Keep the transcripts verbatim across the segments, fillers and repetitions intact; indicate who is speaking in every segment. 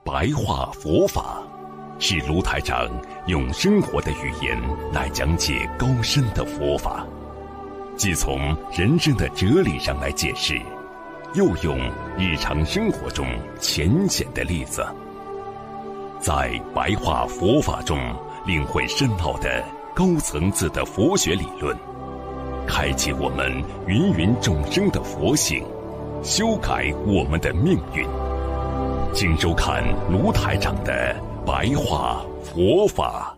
Speaker 1: 白话佛法，是卢台长用生活的语言来讲解高深的佛法，既从人生的哲理上来解释，又用日常生活中浅显的例子，在白话佛法中领会深奥的高层次的佛学理论，开启我们芸芸众生的佛性，修改我们的命运。请收看卢台长的白话佛法。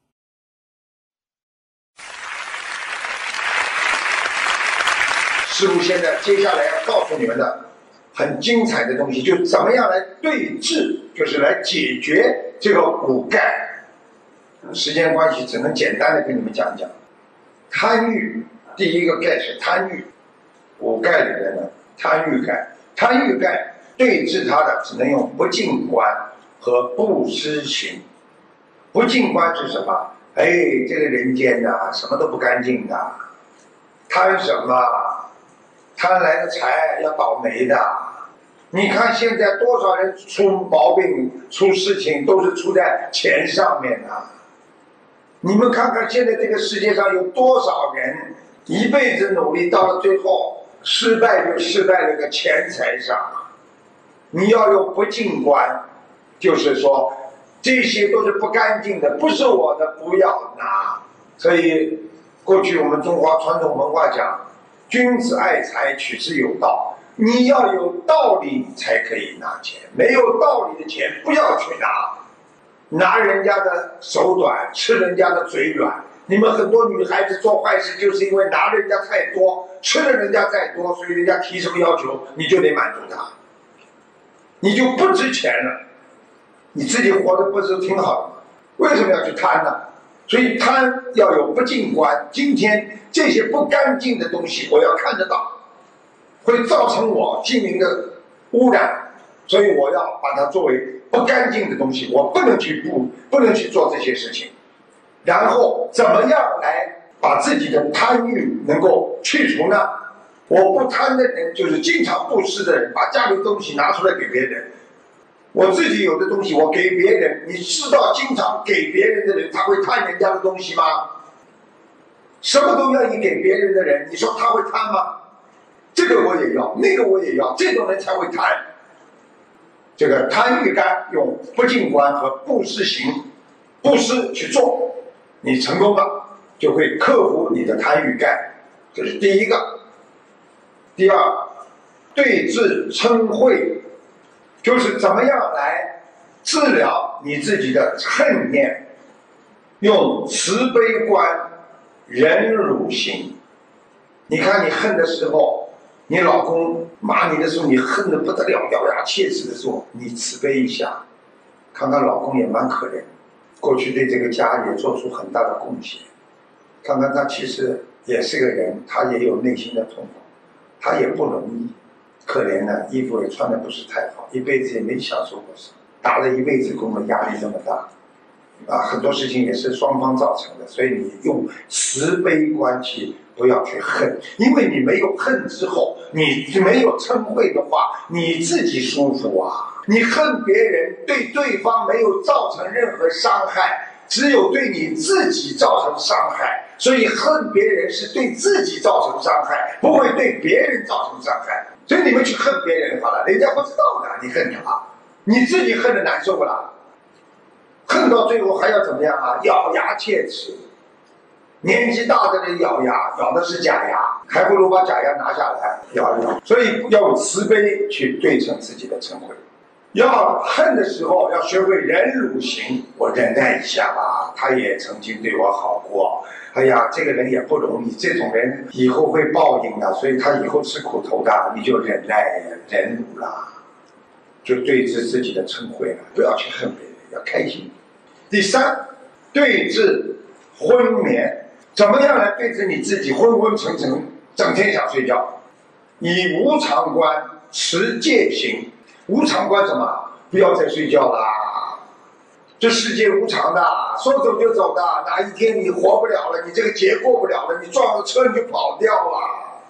Speaker 2: 师父现在接下来要告诉你们的很精彩的东西，就怎么样来对治，就是来解决这个五盖。时间关系，只能简单的跟你们讲讲。贪欲，第一个盖是贪欲，五盖里面的贪欲盖，贪欲盖对治它的只能用不净观和不施行。不净观是什么？哎，这个人间呐、啊，什么都不干净的，贪什么？贪来的财要倒霉的。你看现在多少人出毛病、出事情，都是出在钱上面啊。你们看看现在这个世界上有多少人一辈子努力，到了最后失败就失败了个钱财上。你要有不净观，就是说这些都是不干净的，不是我的不要拿。所以过去我们中华传统文化讲，君子爱财，取之有道。你要有道理才可以拿钱，没有道理的钱不要去拿。拿人家的手短，吃人家的嘴软。你们很多女孩子做坏事，就是因为拿人家太多，吃了人家再多，所以人家提什么要求，你就得满足他，你就不值钱了。你自己活得不是挺好的吗？为什么要去贪呢？所以贪要有不净观。今天这些不干净的东西，我要看得到，会造成我心灵的污染，所以我要把它作为不干净的东西，我不能去不不能去做这些事情。然后怎么样来把自己的贪欲能够去除呢？我不贪的人，就是经常布施的人，把家里东西拿出来给别人。我自己有的东西我给别人，你知道经常给别人的人，他会贪人家的东西吗？什么都愿意给别人的人，你说他会贪吗？这个我也要，那个我也要，这种人才会贪。这个贪欲感用不净观和布施行，布施去做，你成功了，就会克服你的贪欲感，这是第一个。第二，对治嗔恚，就是怎么样来治疗你自己的恨念，用慈悲观、忍辱行。你看你恨的时候，你老公骂你的时候，你恨得不得了，咬牙切齿的时候，你慈悲一下，看看老公也蛮可怜，过去对这个家也做出很大的贡献，看看他其实也是个人，他也有内心的痛苦，他也不容易，可怜的，衣服也穿得不是太好，一辈子也没享受过什么，打了一辈子工的压力这么大啊，很多事情也是双方造成的，所以你用慈悲观去，不要去恨，因为你没有恨之后，你没有嗔恚的话，你自己舒服啊。你恨别人，对对方没有造成任何伤害，只有对你自己造成伤害，所以恨别人是对自己造成伤害，不会对别人造成伤害。所以你们去恨别人好了，人家不知道的，你恨他，你自己恨得难受不啦？恨到最后还要怎么样啊？咬牙切齿。年纪大的人咬牙，咬的是假牙，还不如把假牙拿下来咬一咬。所以要有慈悲去对称自己的嗔恚。要恨的时候，要学会忍辱行。我忍耐一下吧，他也曾经对我好过。哎呀，这个人也不容易，这种人以后会报应的，所以他以后吃苦头的，你就忍耐忍辱了，就对治自己的嗔恚了，不要去恨别人，要开心。第三，对治昏眠。怎么样来对治你自己昏昏沉沉，整天想睡觉？以无常观持戒行。无常观什么？不要再睡觉啦！这世界无常的，说走就走的，哪一天你活不了了，你这个劫过不了了，你撞了车你就跑掉了。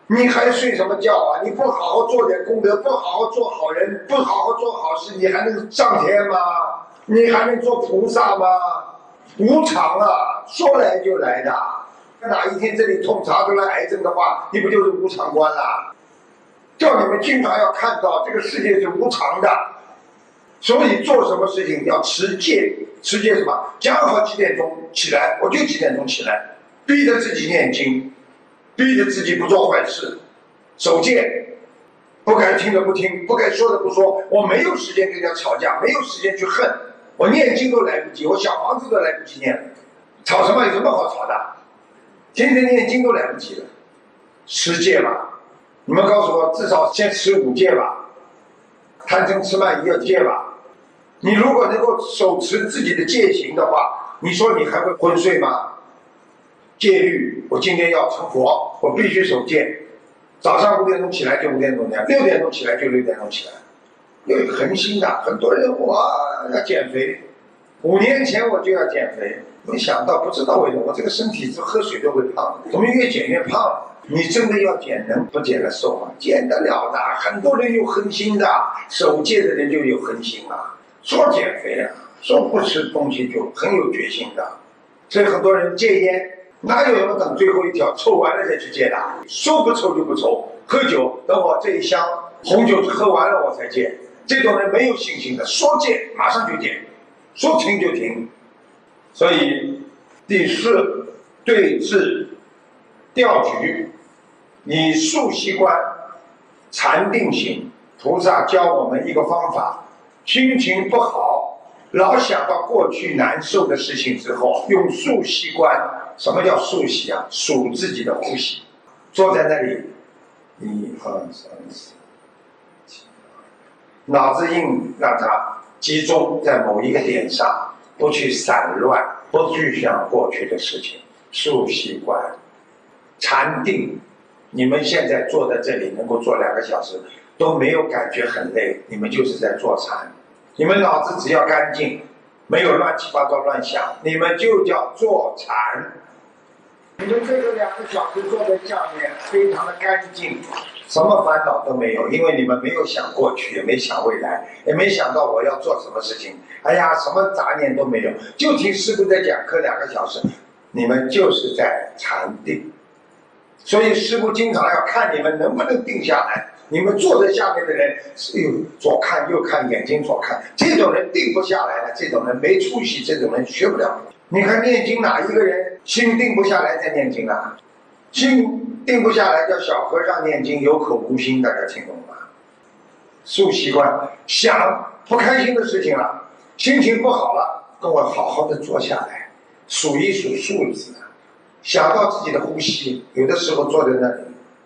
Speaker 2: 你还睡什么觉啊？你不好好做点功德，不好好做好人，不好好做好事，你还能上天吗？你还能做菩萨吗？无常啊，说来就来的。哪一天这里痛查出来癌症的话，你不就是无常观了？叫你们经常要看到这个世界是无常的，所以做什么事情要持戒。持戒什么？讲好几点钟起来，我就几点钟起来，逼着自己念经，逼着自己不做坏事，守戒，不该听的不听，不该说的不说。我没有时间跟人家吵架，没有时间去恨，我念经都来不及，我小房子都来不及念，吵什么？有什么好吵的？天天念经都来不及了。持戒吧，你们告诉我，至少先持五戒吧，贪嗔痴慢疑要戒吧。你如果能够手持自己的戒行的话，你说你还会昏睡吗？戒律，我今天要成佛，我必须守戒。早上五点钟起来就五点钟起来，六点钟起来就六点钟起来。有恒心的，很多人我要减肥，五年前我就要减肥，没想到不知道为什么我这个身体是喝水都会胖，怎么越减越胖？你真的要减能不减得瘦吗？减得了的，很多人有恒心的，守戒的人就有恒心啊。说减肥啊，说不吃东西就很有决心的。所以很多人戒烟，哪有人等最后一条抽完了再去戒的？说不抽就不抽。喝酒，等我这一箱红酒喝完了我才戒。这种人没有信心的，说戒马上就戒，说停就停。所以第四，对治调局，以数习观禅定型。菩萨教我们一个方法，心情不好，老想到过去难受的事情之后，用数息观。什么叫数息啊？数自己的呼吸。坐在那里，一二三四七，脑子硬让它集中在某一个点上，不去散乱，不去想过去的事情。数息观，禅定。你们现在坐在这里能够坐两个小时，都没有感觉很累，你们就是在做禅。你们脑子只要干净，没有乱七八糟乱想，你们就叫坐禅。你们这个两个小时坐在下面，非常的干净，什么烦恼都没有，因为你们没有想过去，也没想未来，也没想到我要做什么事情。哎呀，什么杂念都没有，就听师父在讲课两个小时，你们就是在禅定。所以师父经常要看你们能不能定下来。你们坐在下面的人，又左看右看，眼睛左看，这种人定不下来了，这种人没出息，这种人学不了。你看念经哪一个人心定不下来在念经啊？心定不下来叫小和尚念经，有口无心，大家听懂吗？数习惯，想不开心的事情了，心情不好了，跟我好好的坐下来，数一数数字，想到自己的呼吸，有的时候坐在那里。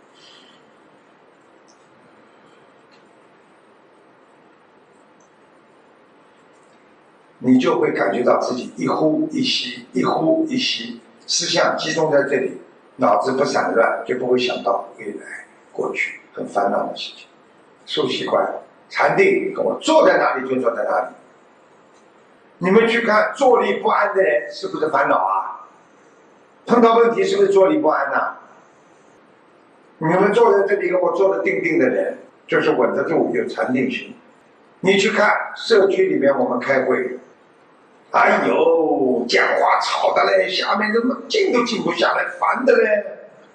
Speaker 2: 你就会感觉到自己一呼一吸，一呼一吸，思想集中在这里，脑子不散乱，就不会想到未来、过去很烦恼的事情。数习惯，禅定，跟我坐在哪里就坐在哪里。你们去看坐立不安的人是不是烦恼啊？碰到问题是不是坐立不安呐、啊？你们坐在这里跟我坐得定定的人，就是稳得住，有禅定心。你去看社区里面我们开会，哎呦，讲话吵的嘞，下面怎么静都静不下来，烦的嘞。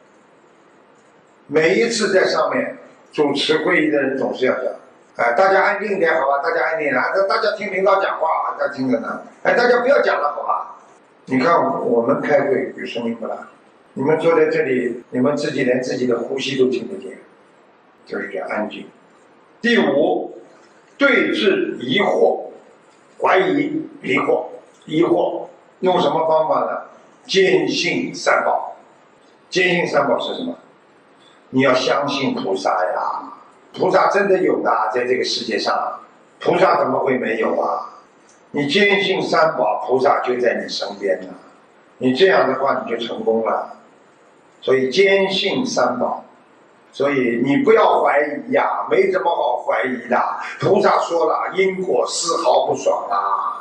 Speaker 2: 每一次在上面主持会议的人总是要讲，哎，大家安静一点好吧，大家安静一点，大家听领导讲话，大家听着呢，哎，大家不要讲了好吧。你看我们开会有声音不啦？你们坐在这里，你们自己连自己的呼吸都听不见，就是这样安静。第五，对治疑惑，怀疑、疑惑、疑惑，用什么方法呢？坚信三宝。坚信三宝是什么？你要相信菩萨呀，菩萨真的有的，在这个世界上，菩萨怎么会没有啊？你坚信三宝，菩萨就在你身边呢。你这样的话，你就成功了。所以坚信三宝。所以你不要怀疑呀、啊，没什么好怀疑的。菩萨说了，因果丝毫不爽啊，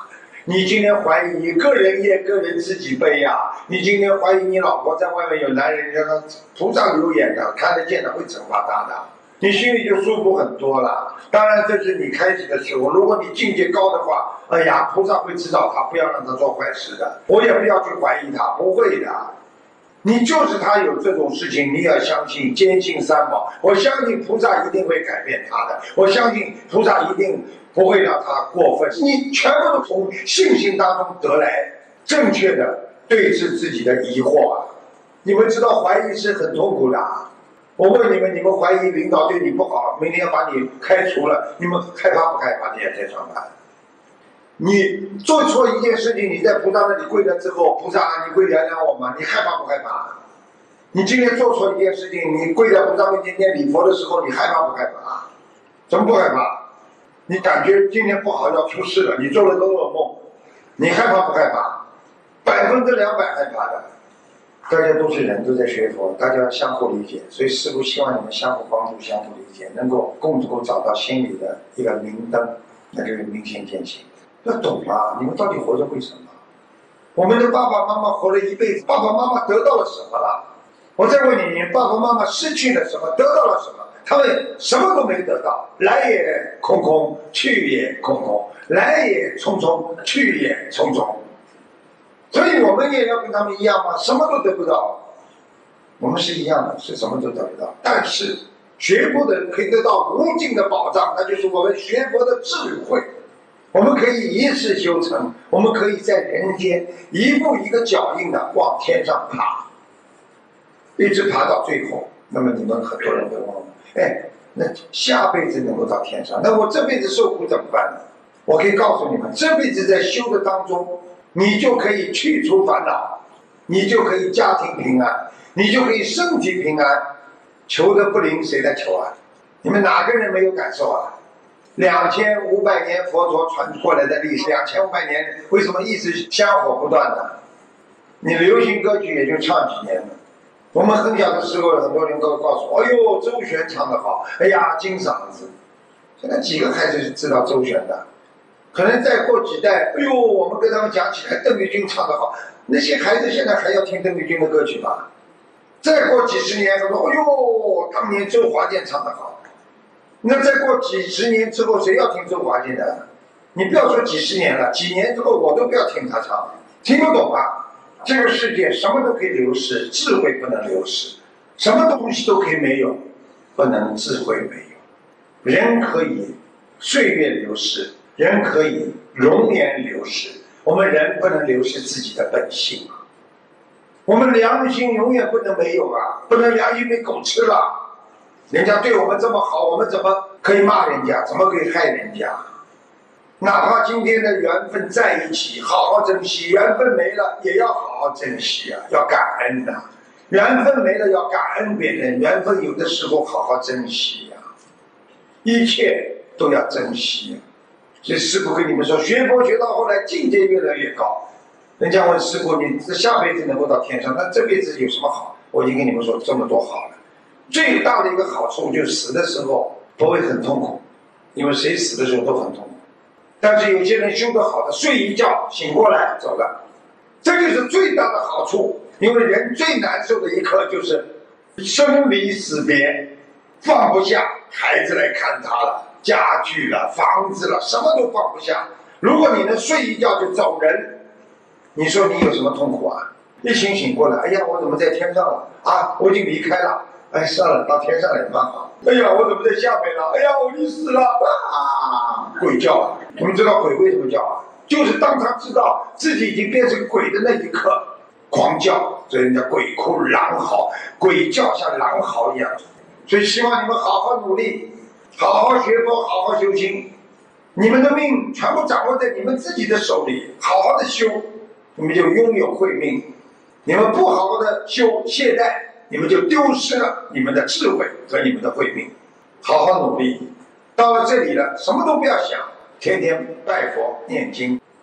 Speaker 2: 你今天怀疑你个人业，个人自己背呀。你今天怀疑你老婆在外面有男人，让他菩萨有眼的，看得见的，会惩罚他的。你心里就舒服很多了。当然，这是你开始的时候。如果你境界高的话，哎呀，菩萨会指导他，不要让他做坏事的。我也不要去怀疑他，不会的。你就是他有这种事情，你要相信，坚信三宝。我相信菩萨一定会改变他的，我相信菩萨一定不会让他过分。你全部都从信心当中得来正确的对治自己的疑惑啊！你们知道怀疑是很痛苦的啊。我问你们，你们怀疑领导对你不好，明天要把你开除了，你们害怕不害怕？你也在上班。你做错一件事情，你在菩萨那里跪了之后，菩萨你会原谅我吗？你害怕不害怕？你今天做错一件事情，你跪在菩萨面前念礼佛的时候，你害怕不害怕？怎么不害怕？你感觉今天不好要出事了，你做了个噩梦，你害怕不害怕？百分之两百害怕的。大家都是人，都在学佛，大家相互理解，所以师父希望你们相互帮助、相互理解，能够共同找到心里的一个明灯，那就是明心见性。要懂啊，你们到底活着为什么？我们的爸爸妈妈活了一辈子，爸爸妈妈得到了什么了？我再问你，你爸爸妈妈失去了什么，得到了什么？他们什么都没得到，来也空空，去也空空，来也匆匆，去也匆匆。所以我们也要跟他们一样吗？什么都得不到。我们是一样的，是什么都得不到。但是学佛的人可以得到无尽的保障，那就是我们学佛的智慧。我们可以一世修成，我们可以在人间一步一个脚印的往天上爬，一直爬到最后。那么你们很多人会问我，哎，那下辈子能够到天上，那我这辈子受苦怎么办呢？我可以告诉你们，这辈子在修的当中，你就可以去除烦恼，你就可以家庭平安，你就可以身体平安。求得不灵，谁来求啊？你们哪个人没有感受啊？两千五百年佛陀传过来的历史，两千五百年为什么一直香火不断呢？你流行歌曲也就唱几年了。我们很小的时候，很多人都告诉我：“哎呦，周璇唱得好，哎呀，金嗓子。”现在几个孩子是知道周璇的？可能再过几代，哎呦，我们跟他们讲起来，邓丽君唱得好，那些孩子现在还要听邓丽君的歌曲吗？再过几十年，他说：“哎呦，当年周华健唱得好。”那再过几十年之后，谁要听周华健的？你不要说几十年了，几年之后我都不要听他唱，听不懂啊！这个世界什么都可以流逝，智慧不能流逝；什么东西都可以没有，不能智慧没有。人可以岁月流逝，人可以容颜流逝，我们人不能流失自己的本性啊！我们良心永远不能没有啊！不能良心被狗吃了。人家对我们这么好，我们怎么可以骂人家？怎么可以害人家？哪怕今天的缘分在一起，好好珍惜；缘分没了，也要好好珍惜啊，要感恩呐、啊。缘分没了，要感恩别人；缘分有的时候好好珍惜呀、啊，一切都要珍惜、啊。所以师父跟你们说，学佛学到后来境界越来越高。人家问师父：“你这下辈子能够到天上，那这辈子有什么好？”我已经跟你们说这么多好了。最大的一个好处就是死的时候不会很痛苦，因为谁死的时候都很痛苦。但是有些人修得好的，睡一觉醒过来走了，这就是最大的好处。因为人最难受的一刻就是生离死别，放不下，孩子来看他了，家具了，房子了，什么都放不下。如果你能睡一觉就走人，你说你有什么痛苦啊？一醒醒过来，哎呀，我怎么在天上了啊？我已经离开了。哎，算了，到天上也蛮好。哎呀，我怎么在下面了？哎呀，我已死了啊！鬼叫啊！你们知道鬼为什么叫啊？就是当他知道自己已经变成鬼的那一刻，狂叫。所以人家鬼哭狼嚎，鬼叫像狼嚎一样。所以希望你们好好努力，好好学佛，好好修心。你们的命全部掌握在你们自己的手里，好好的修，你们就拥有慧命。你们不好好的修，懈怠，你们就丢失了你们的智慧和你们的慧命。好好努力，到了这里了，什么都不要想，天天拜佛念经，